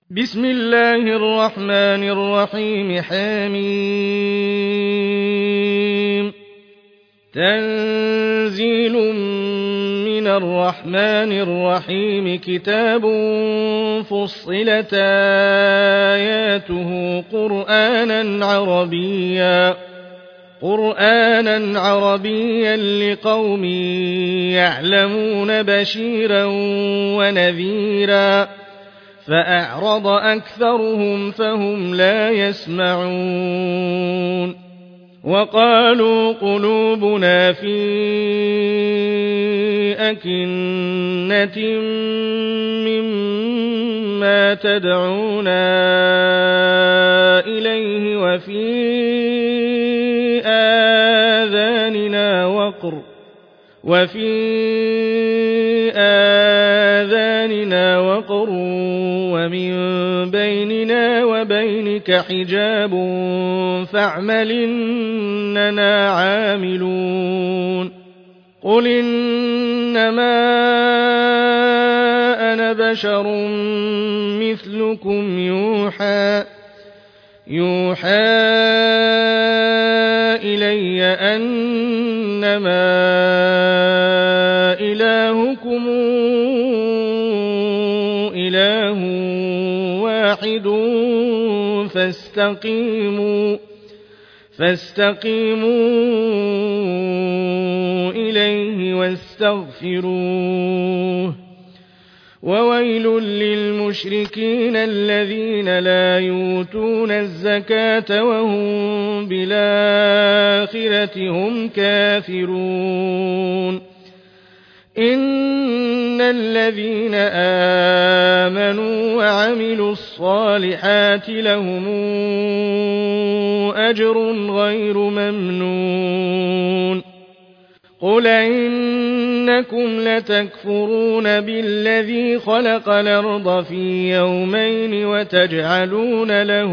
بسم الله الرحمن الرحيم حميم تنزيل من الرحمن الرحيم كتاب فصلت آياته قرآنا عربيا لقوم يعلمون بشيرا ونذيرا فأعرض أكثرهم فهم لا يسمعون وقالوا قلوبنا في أكنة مما تدعونا إليه وفي آذاننا وقر ومن بيننا وبينك حجاب فاعمل إننا عاملون قل إنما أنا بشر مثلكم يوحى إلي أنما إلهكم إله واحد فاستقيموا إليه واستغفروه وويل للمشركين الذين لا يؤتون الزكاة وهم بالآخرة هم كافرون إن الذين آمنوا وعملوا الصالحات لهم أجر غير ممنون قل إنكم لتكفرون بالذي خلق الأرض في يومين وتجعلون له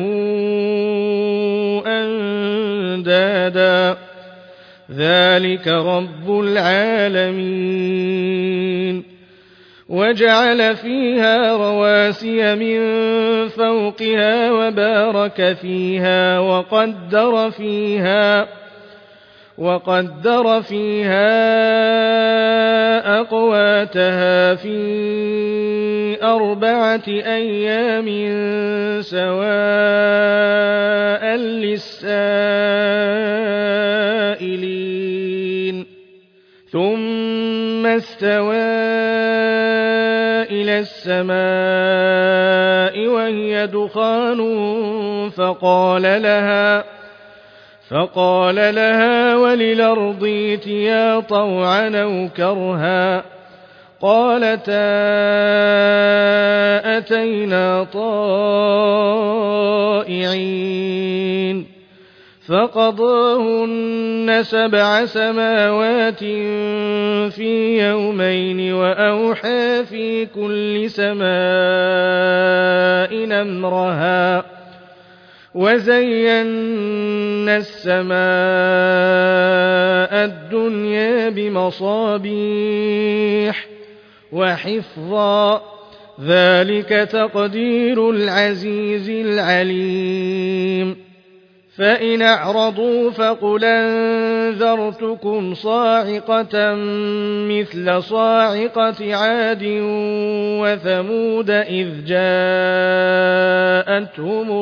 أندادا ذلك رب العالمين وجعل فيها رواسي من فوقها وبارك فيها وقدر فيها أقواتها في 4 أيام سواء للسائلين ثم استوى إلى السماء وهي دخان فقال لها وللأرض ائتيا طوعا أو كرها قالتا أتينا طائعين فقضاهن 7 سماوات في يومين وأوحى في كل سماء أمرها وزينا السماء الدنيا بمصابيح وحفظا ذلك تقدير العزيز العليم فإن أعرضوا فقل أنذرتكم صاعقة مثل صاعقة عاد وثمود إذ جاءتهم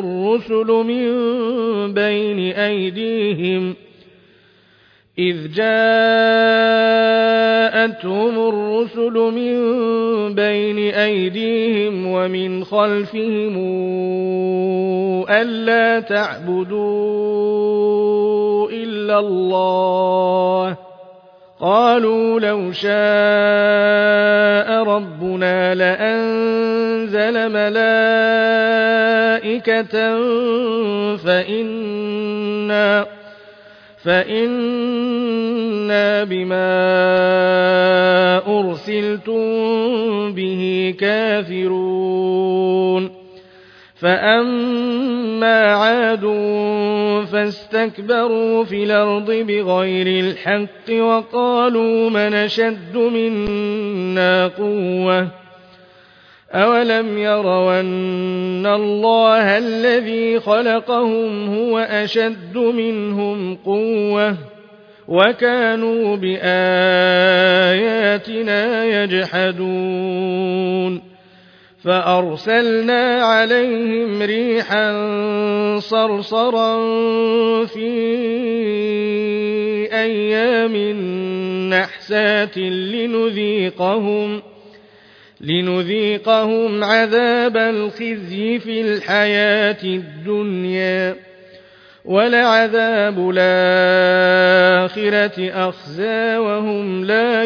الرسل من بين أيديهم ومن خلفهم ألا تعبدوا إلا الله قالوا لو شاء ربنا لأنزل ملائكة فإنا بما أرسلتم به كافرون فأما عاد فاستكبروا في الأرض بغير الحق وقالوا من أشد منا قوة أولم يروا أن الله الذي خلقهم هو أشد منهم قوة وكانوا بآياتنا يجحدون فأرسلنا عليهم ريحا صرصرا في أيام نحسات لنذيقهم عذاب الخزي في الحياة الدنيا ولعذاب الآخرة أخزى وهم لا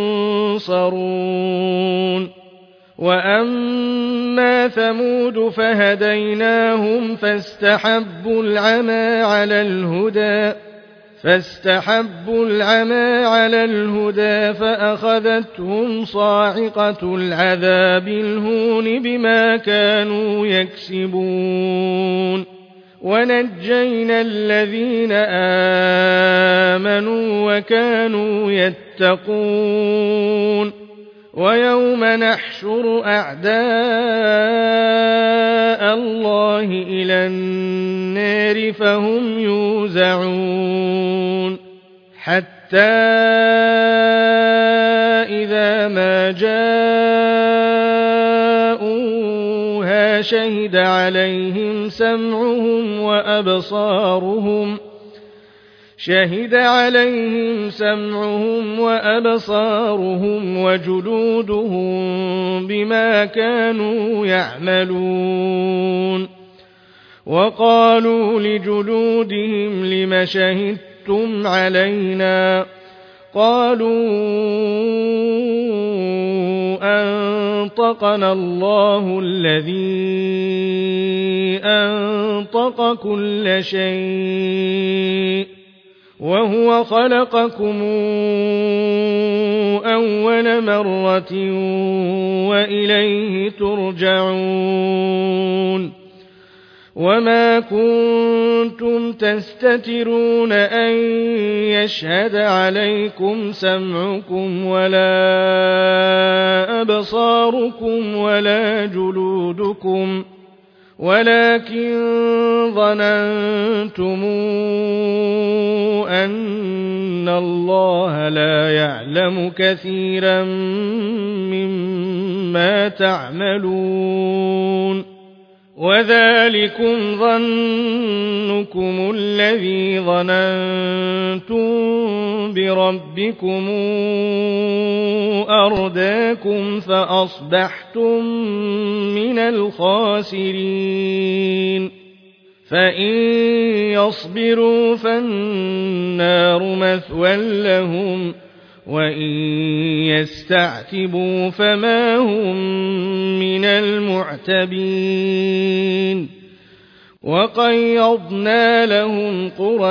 ينصرون وأما ثمود فهديناهم فاستحبوا العمى على الهدى فأخذتهم صاعقة العذاب الهون بما كانوا يكسبون ونجينا الذين آمنوا وكانوا يتقون ويوم نحشر أعداء الله إلى النار فهم يوزعون حتى إذا ما جاءوها شهد عليهم سمعهم وأبصارهم وجلودهم بما كانوا يعملون وقالوا لجلودهم لم شهدتم علينا قالوا أنطقنا الله الذي أنطق كل شيء وهو خلقكم أول مرة وإليه ترجعون وما كنتم تستترون أن يشهد عليكم سمعكم ولا أبصاركم ولا جلودكم ولكن ظننتم أن الله لا يعلم كثيرا مما تعملون وذلكم ظنكم الذي ظننتم بربكم أرداكم فأصبحتم من الخاسرين فإن يصبروا فالنار مثوى لهم وإن يستعتبوا فما هم من المعتبين وقيضنا لهم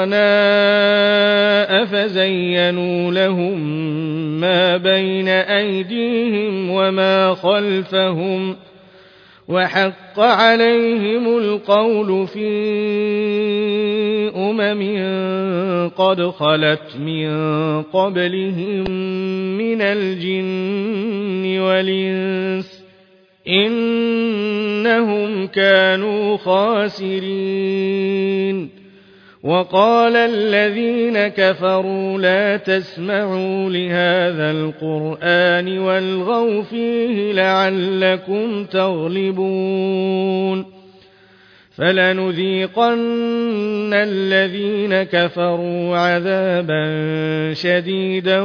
قرناء فزينوا لهم ما بين أيديهم وما خلفهم وحق عليهم القول في قد خلت من قبلهم من الجن والإنس إنهم كانوا خاسرين وقال الذين كفروا لا تسمعوا لهذا القرآن والغوا فيه لعلكم تغلبون فلنذيقن الذين كفروا عذابا شديدا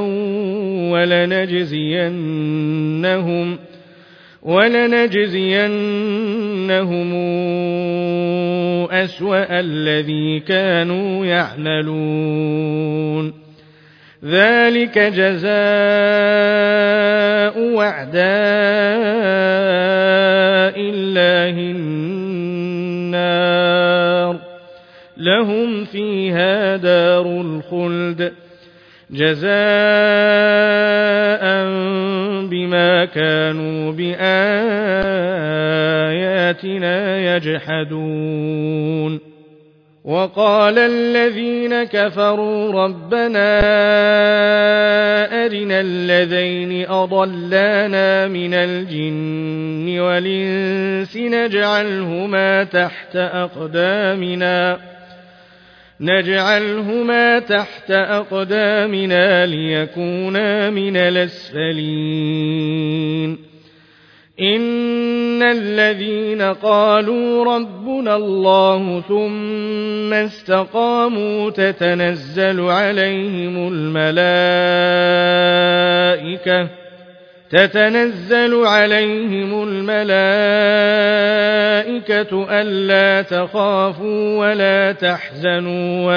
ولنجزينهم أسوأ الذي كانوا يعملون ذلك جزاء أعداء الله النار لهم فيها دار الخلد جزاء بما كانوا بآياتنا يجحدون وقال الذين كفروا ربنا أرنا الذين أضلانا من الجن والإنس نجعلهما تحت أقدامنا ليكونا من الأسفلين إن الذين قالوا ربنا الله ثم استقاموا تتنزل عليهم الملائكة ألا تخافوا ولا تحزنوا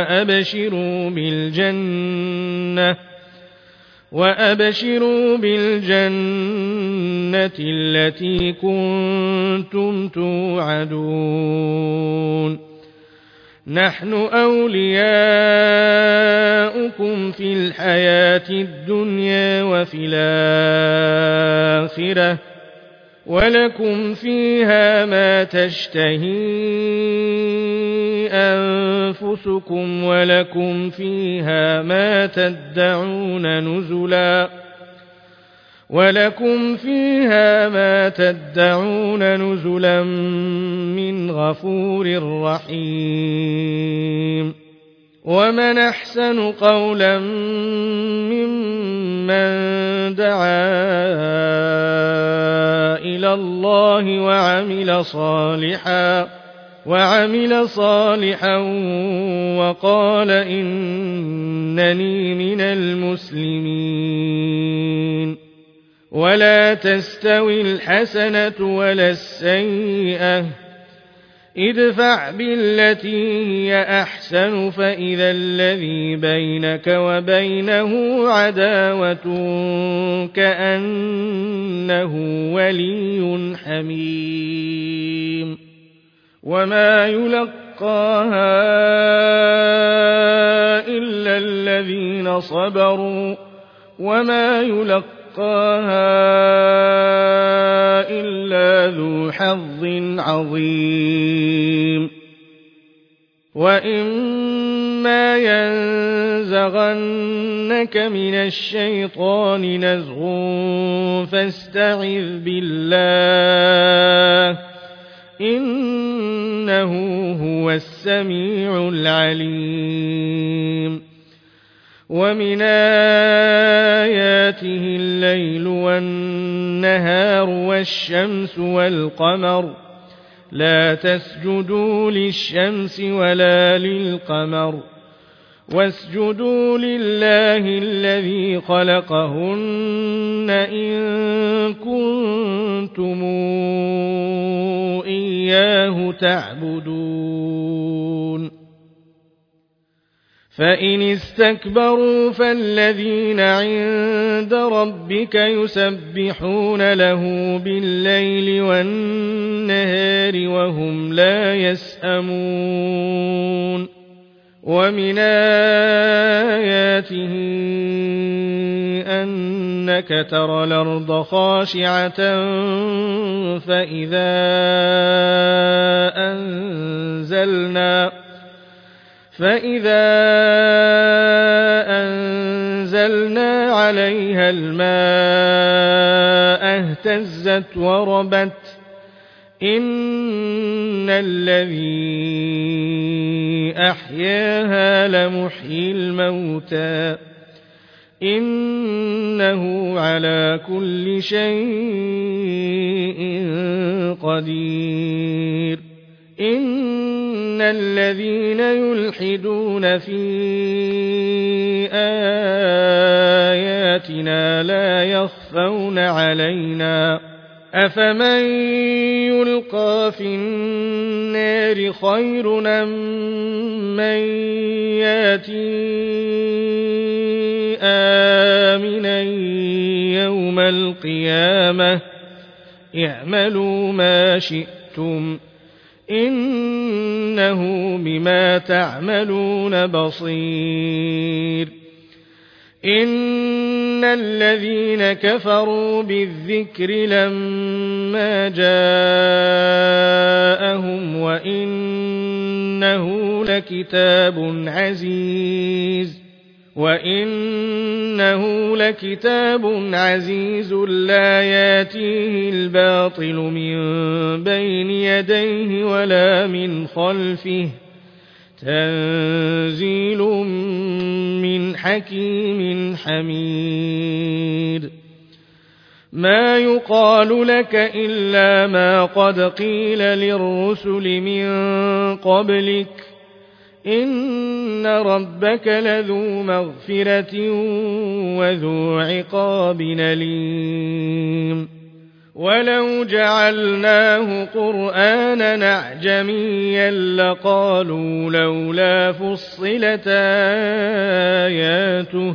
وأبشروا بالجنة التي كنتم توعدون نحن أولياؤكم في الحياة الدنيا وفي الآخرة ولكم فيها ما تشتهي أنفسكم ولكم فيها ما تدعون نزلا من غفور رحيم ومن أحسن قولا ممن دعا إلى الله وعمل صالحا وقال إنني من المسلمين ولا تستوي الحسنة ولا السيئة ادفع بالتي هي أحسن فإذا الذي بينك وبينه عداوة كأنه ولي حميم وما يلقاها إلا الذين صبروا وما يلقاها إلا ذو حظ عظيم وإما ينزغنك من الشيطان نزغ فاستعذ بالله إنه هو السميع العليم ومن آياته الليل والنهار والشمس والقمر لا تسجدوا للشمس ولا للقمر واسجدوا لله الذي خلقهن إن كنتم إياه تعبدون فإن استكبروا فالذين عند ربك يسبحون له بالليل والنهار وهم لا يسأمون ومن آياته أنك ترى الأرض خاشعة فإذا أنزلنا عليها الماء اهتزت وربت إن الذي أحياها لمحيي الموتى إنه على كل شيء قدير إن الذين يلحدون في آياتنا لا يخفون علينا أفمن يلقى في النار خير أم من ياتي آمنا يوم القيامة اعملوا ما شئتم إنه بما تعملون بصير إن الذين كفروا بالذكر لما جاءهم وإنه وإنه لكتاب عزيز لا ياتيه الباطل من بين يديه ولا من خلفه تنزيل من حكيم حميد ما يقال لك إلا ما قد قيل للرسل من قبلك إن ربك لذو مغفرة وذو عقاب أليم ولو جعلناه قرآنا أعجميا لقالوا لولا فصلت آياته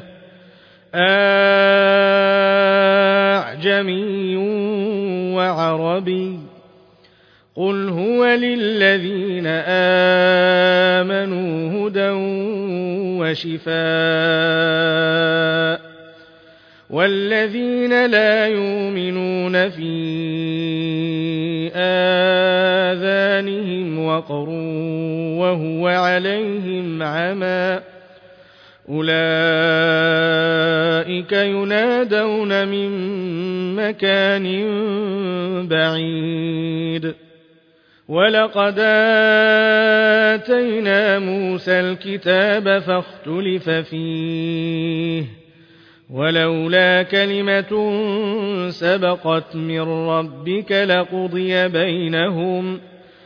أعجمي وعربي قل هو للذين آمنوا هدى وشفاء والذين لا يؤمنون في آذانهم وقر وهو عليهم عمى أولئك ينادون من مكان بعيد ولقد آتينا موسى الكتاب فاختلف فيه ولولا كلمة سبقت من ربك لقضي بينهم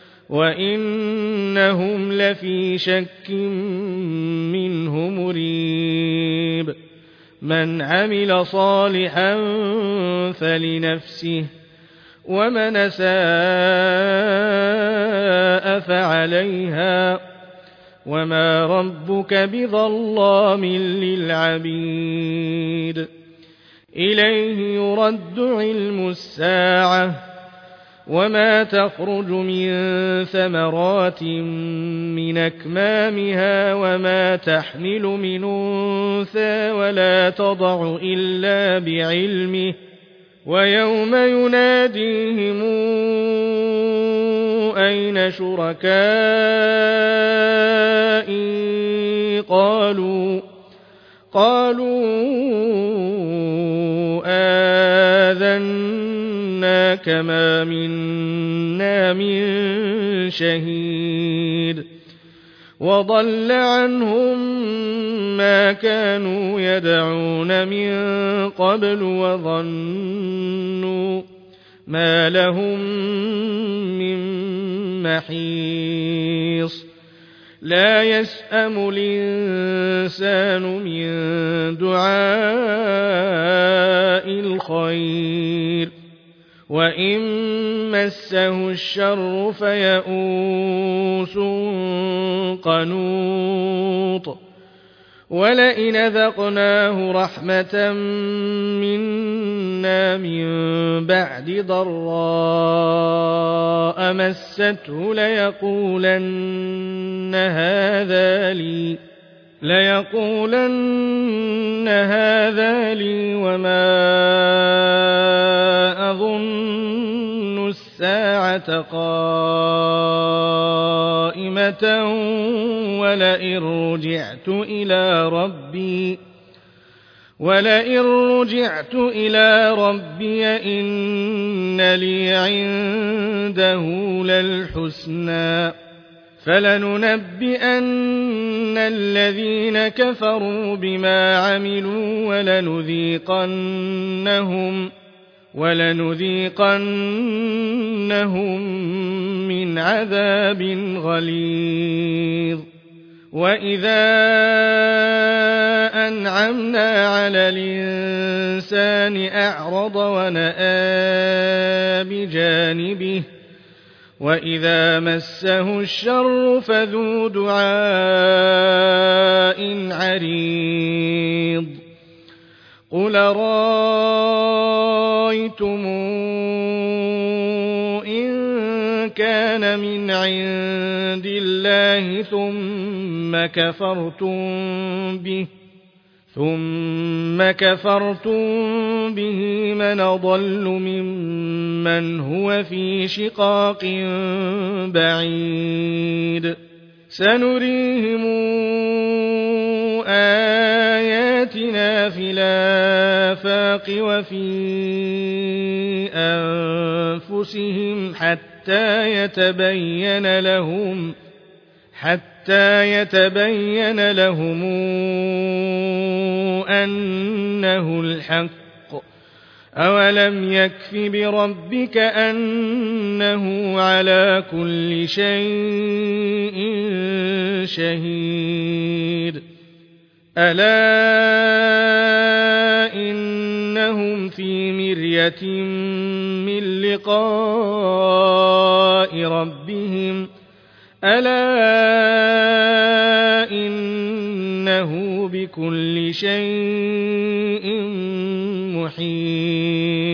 وإنهم لفي شك منه مريب من عمل صالحا فلنفسه ومن أساء فعليها وما ربك بظلام للعبيد إليه يرد علم الساعة وما تخرج من ثمرات من أكمامها وما تحمل من أنثى ولا تضع إلا بعلمه ويوم يناديهم أين شركائي قالوا آذناك ما منا من شهيد وضل عنهم ما كانوا يدعون من قبل وظنوا ما لهم من محيص لا يسأم الإنسان من دعاء الخير وإن مسه الشر فيئوس قنوط ولئن ذقناه رحمة منا من بعد ضراء مسته ليقولن هذا لي وما أظن الساعة قائمة ولئن رجعت إلى ربي إن لي عنده للحسنى فلننبئن الذين كفروا بما عملوا ولنذيقنهم من عذاب غليظ وإذا أنعمنا على الإنسان أعرض ونأى بجانبه وإذا مسه الشر فذو دعاء عريض قل رأيتم إن كان من عند الله ثم كفرتم به من أضل ممن هو في شقاق بعيد سنريهم آياتنا في الآفاق وفي أنفسهم حتى يتبين لهم أنه الحق. أولم يكف بربك أنه على كل شيء شهيد. ألا إنهم في مرية من لقاء ربهم ألا إنه بكل شيء محيط.